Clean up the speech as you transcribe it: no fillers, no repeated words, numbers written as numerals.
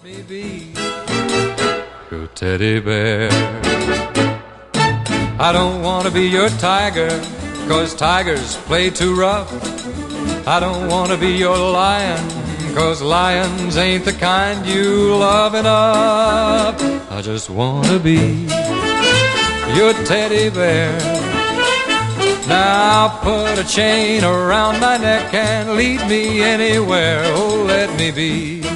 me be your teddy bear. I don't want to be your tiger, 'cause tigers play too rough. I don't want to be your lion, 'cause lions ain't the kind you love enough. I just want to be your teddy bear. Now put a chain around my neck and lead me anywhere. Oh, let me be